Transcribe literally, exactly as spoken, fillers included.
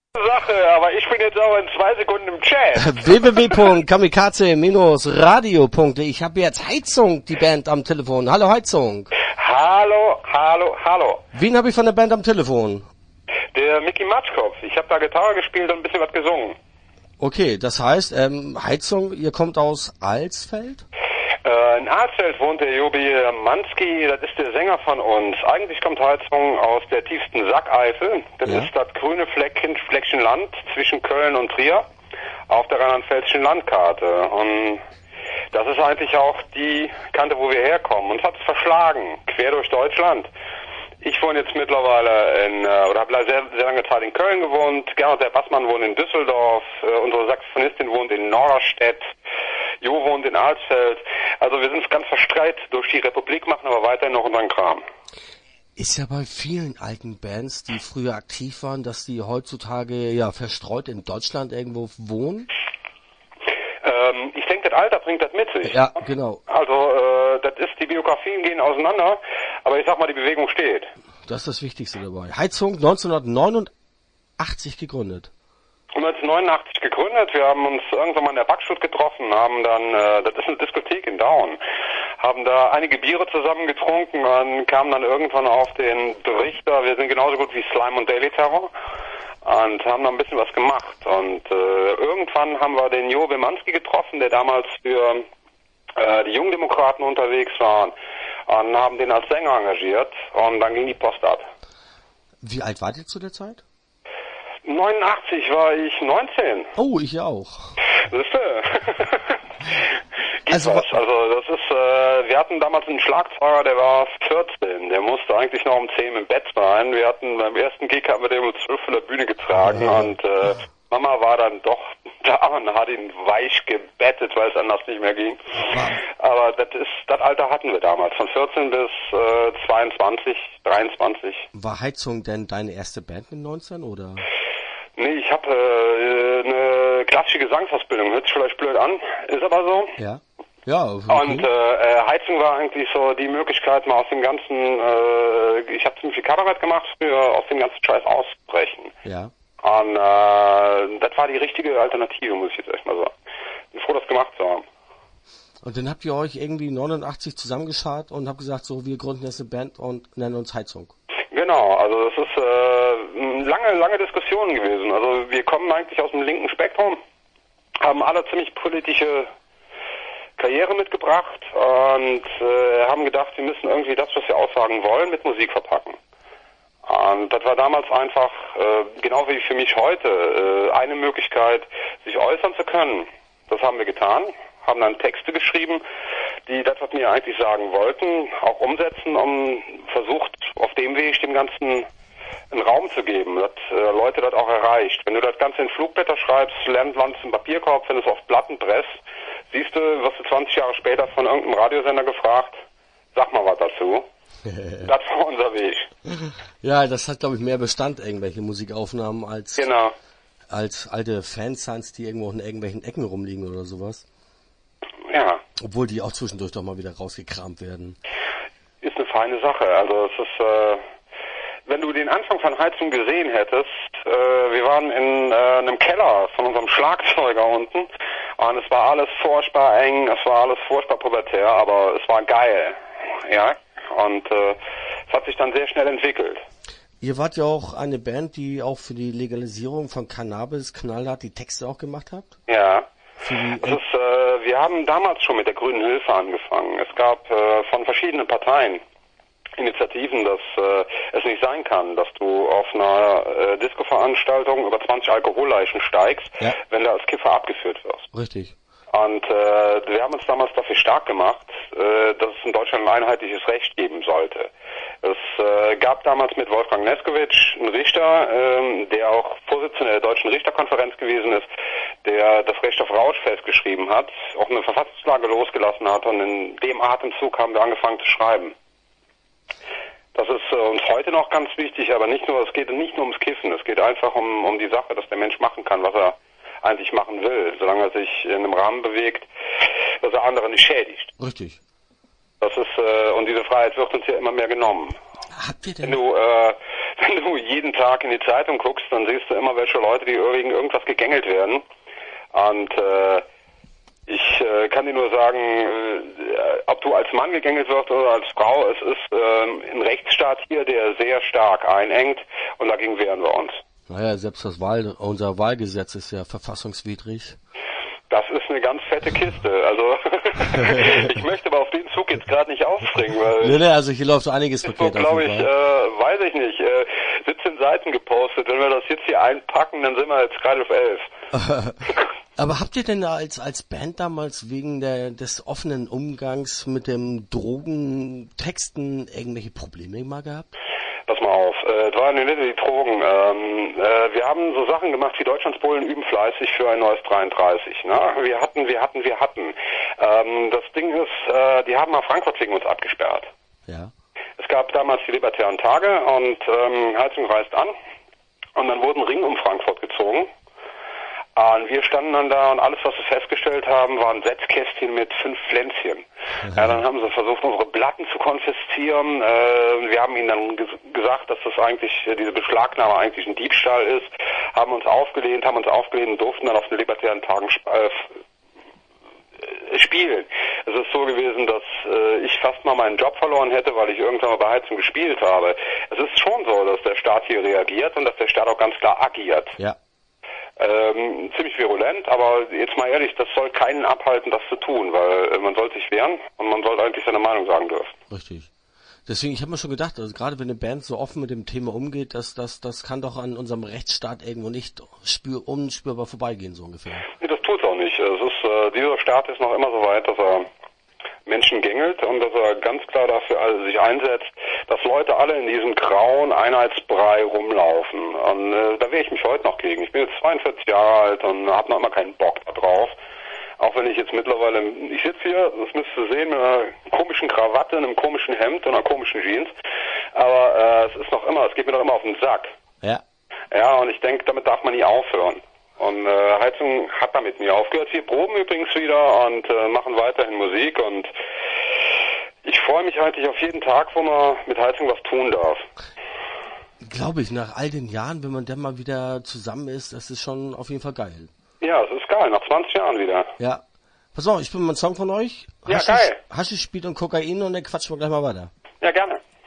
Sache, aber ich bin jetzt auch in zwei Sekunden im Chat. w w w punkt kamikaze radio punkt de. Ich habe jetzt Heizung, die Band am Telefon. Hallo Heizung. Hallo, hallo, hallo. Wen habe ich von der Band am Telefon? Der Micky Matschkopf. Ich habe da Gitarre gespielt und ein bisschen was gesungen. Okay, das heißt, ähm, Heizung, ihr kommt aus Alsfeld? Äh, in Alsfeld wohnt der Jobi Manski, das ist der Sänger von uns. Eigentlich kommt Heizung aus der tiefsten Sackeifel. Das ja. ist das grüne Fleckchen, Fleckchen Land zwischen Köln und Trier auf der rheinland-pfälzischen Landkarte. Und das ist eigentlich auch die Kante, wo wir herkommen. Uns hat es verschlagen, quer durch Deutschland. Ich wohne jetzt mittlerweile in, oder habe sehr, sehr lange Zeit in Köln gewohnt. Gerhard, der Bassmann, wohnt in Düsseldorf. Unsere Saxophonistin wohnt in Norderstedt. Jo wohnt in Alsfeld. Also wir sind ganz verstreut durch die Republik, machen aber weiterhin noch unseren Kram. Ist ja bei vielen alten Bands, die früher aktiv waren, dass die heutzutage ja verstreut in Deutschland irgendwo wohnen? Ähm, ich denke, das Alter bringt das mit sich. Ja, genau. Also äh, das ist, die Biografien gehen auseinander, aber ich sag mal, die Bewegung steht. Das ist das Wichtigste dabei. Heizung neunzehnhundertneunundachtzig gegründet. neunzehnhundertneunundachtzig gegründet, wir haben uns irgendwann mal in der Backstut getroffen, haben dann, äh, das ist eine Diskothek in Daun, haben da einige Biere zusammen getrunken und kamen dann irgendwann auf den Richter, wir sind genauso gut wie Slime und Daily Terror und haben dann ein bisschen was gemacht und äh, irgendwann haben wir den Jo Wimanski getroffen, der damals für äh, die Jungdemokraten unterwegs war und haben den als Sänger engagiert und dann ging die Post ab. Wie alt wart ihr zu der Zeit? neunundachtzig war ich neunzehn. Oh, ich auch. Siehste? also, was. also das ist, äh, wir hatten damals einen Schlagzeuger, der war vierzehn, der musste eigentlich noch um zehn im Bett sein. Wir hatten beim ersten Gig haben wir den um zwölf von der Bühne getragen ja. und äh, Mama war dann doch da und hat ihn weich gebettet, weil es anders nicht mehr ging. Ja. Aber das ist, das Alter hatten wir damals, von vierzehn bis äh, zweiundzwanzig, dreiundzwanzig. War Heizung denn deine erste Band mit neunzehn oder? Nee, ich habe äh, eine klassische Gesangsausbildung. Hört sich vielleicht blöd an, ist aber so. Ja. Ja. Okay. Und äh, Heizung war eigentlich so die Möglichkeit, mal aus dem ganzen, äh, ich habe ziemlich viel Kabarett gemacht, früher aus dem ganzen Scheiß auszubrechen. Ja. Und äh, das war die richtige Alternative, muss ich jetzt echt mal sagen. Bin froh, das gemacht zu haben. Und dann habt ihr euch irgendwie neunundachtzig zusammengeschart und habt gesagt, so, wir gründen jetzt eine Band und nennen uns Heizung. Genau, also das ist äh, lange, lange Diskussionen gewesen. Also wir kommen eigentlich aus dem linken Spektrum, haben alle ziemlich politische Karriere mitgebracht und äh, haben gedacht, wir müssen irgendwie das, was wir aussagen wollen, mit Musik verpacken. Und das war damals einfach, äh, genau wie für mich heute, äh, eine Möglichkeit, sich äußern zu können. Das haben wir getan, haben dann Texte geschrieben, die das, was wir eigentlich sagen wollten, auch umsetzen, um versucht, auf dem Weg dem Ganzen einen Raum zu geben, dass äh, Leute das auch erreicht. Wenn du das Ganze in Flugblätter schreibst, lernst du einen Papierkorb, wenn du es auf Platten presst, siehst du, wirst du zwanzig Jahre später von irgendeinem Radiosender gefragt, sag mal was dazu. Das war unser Weg. Ja, das hat, glaube ich, mehr Bestand, irgendwelche Musikaufnahmen, als, genau. als alte Fansigns, die irgendwo in irgendwelchen Ecken rumliegen oder sowas. Ja. Obwohl die auch zwischendurch doch mal wieder rausgekramt werden. Ist eine feine Sache. Also es ist, äh, wenn du den Anfang von Heizung gesehen hättest, äh, wir waren in äh, einem Keller von unserem Schlagzeuger unten und es war alles furchtbar eng, es war alles furchtbar pubertär, aber es war geil. Ja. Und äh, es hat sich dann sehr schnell entwickelt. Ihr wart ja auch eine Band, die auch für die Legalisierung von Cannabis knallhart die Texte auch gemacht habt? Ja. Die, es ist, äh, wir haben damals schon mit der Grünen Hilfe angefangen. Es gab äh, von verschiedenen Parteien Initiativen, dass äh, es nicht sein kann, dass du auf einer äh, Disco-Veranstaltung über zwanzig Alkoholleichen steigst, ja. wenn du als Kiffer abgeführt wirst. Richtig. Und äh, wir haben uns damals dafür stark gemacht, äh, dass es in Deutschland ein einheitliches Recht geben sollte. Es äh, gab damals mit Wolfgang Neskowitsch einen Richter, äh, der auch Vorsitzender der Deutschen Richterkonferenz gewesen ist, der das Recht auf Rausch festgeschrieben hat, auch eine Verfassungslage losgelassen hat und in dem Atemzug haben wir angefangen zu schreiben. Das ist äh, uns heute noch ganz wichtig, aber nicht nur, es geht nicht nur ums Kiffen, es geht einfach um, um die Sache, dass der Mensch machen kann, was er eigentlich machen will, solange er sich in einem Rahmen bewegt, dass er andere nicht schädigt. Richtig. Das ist, äh, und diese Freiheit wird uns ja immer mehr genommen. Habt ihr denn? Wenn du, äh, wenn du jeden Tag in die Zeitung guckst, dann siehst du immer welche Leute, die wegen irgendwas gegängelt werden. Und äh, ich äh, kann dir nur sagen, äh, ob du als Mann gegängelt wirst oder als Frau, es ist äh, ein Rechtsstaat hier, der sehr stark einengt und dagegen wehren wir uns. Naja, selbst das Wahl, unser Wahlgesetz ist ja verfassungswidrig. Das ist eine ganz fette Kiste. Also ich möchte aber auf den Zug jetzt gerade nicht aufspringen, weil nee, nee, also hier läuft so einiges verkehrt. So, glaube ich, äh, weiß ich nicht. Äh, siebzehn Seiten gepostet. Wenn wir das jetzt hier einpacken, dann sind wir jetzt gerade auf elf. Aber habt ihr denn als als Band damals wegen der des offenen Umgangs mit dem Drogentexten irgendwelche Probleme mal gehabt? Pass mal auf, äh, das waren nicht die Drogen. Ähm, äh, wir haben so Sachen gemacht wie Deutschlandspolen üben fleißig für ein neues dreiunddreißig. Ne? Wir hatten, wir hatten, wir hatten. Ähm, das Ding ist, äh, die haben mal Frankfurt wegen uns abgesperrt. Ja. Es gab damals die Libertären Tage und ähm, Heizung reißt an und dann wurden Ring um Frankfurt gezogen. Und wir standen dann da und alles, was wir festgestellt haben, waren Setzkästchen mit fünf Pflänzchen. Ja, dann haben sie versucht, unsere Platten zu konfiszieren. Äh, wir haben ihnen dann ges- gesagt, dass das eigentlich, äh, diese Beschlagnahme eigentlich ein Diebstahl ist, haben uns aufgelehnt, haben uns aufgelehnt und durften dann auf den libertären Tagen sp- äh, spielen. Es ist so gewesen, dass äh, ich fast mal meinen Job verloren hätte, weil ich irgendwann mal bei Heizung gespielt habe. Es ist schon so, dass der Staat hier reagiert und dass der Staat auch ganz klar agiert. Ja. Ähm, ziemlich virulent, aber jetzt mal ehrlich, das soll keinen abhalten, das zu tun, weil äh, man soll sich wehren und man soll eigentlich seine Meinung sagen dürfen. Richtig. Deswegen, ich habe mir schon gedacht, also gerade wenn eine Band so offen mit dem Thema umgeht, dass das das kann doch an unserem Rechtsstaat irgendwo nicht spür, unspürbar vorbeigehen, so ungefähr. Nee, das tut's auch nicht. Es ist, äh, dieser Staat ist noch immer so weit, dass er Menschen gängelt und dass er ganz klar dafür also sich einsetzt, dass Leute alle in diesem grauen Einheitsbrei rumlaufen. Und äh, da wehre ich mich heute noch gegen. Ich bin jetzt zweiundvierzig Jahre alt und habe noch immer keinen Bock da drauf. Auch wenn ich jetzt mittlerweile, ich sitze hier, das müsst ihr sehen, mit einer komischen Krawatte, einem komischen Hemd und einer komischen Jeans. Aber äh, es ist noch immer, es geht mir noch immer auf den Sack. Ja. Ja, und ich denke, damit darf man nie aufhören. Und äh, Heizung hat damit nie aufgehört. Wir proben übrigens wieder und äh, machen weiterhin Musik und ich freue mich eigentlich auf jeden Tag, wo man mit Heizung was tun darf. Glaube ich, nach all den Jahren, wenn man dann mal wieder zusammen ist, das ist schon auf jeden Fall geil. Ja, es ist geil, nach zwanzig Jahren wieder. Ja. Pass auf, ich bin mal ein Song von euch. Ja, Haschisch, geil. Haschisch, Speed und Kokain und dann quatschen wir gleich mal weiter. Ja, gerne.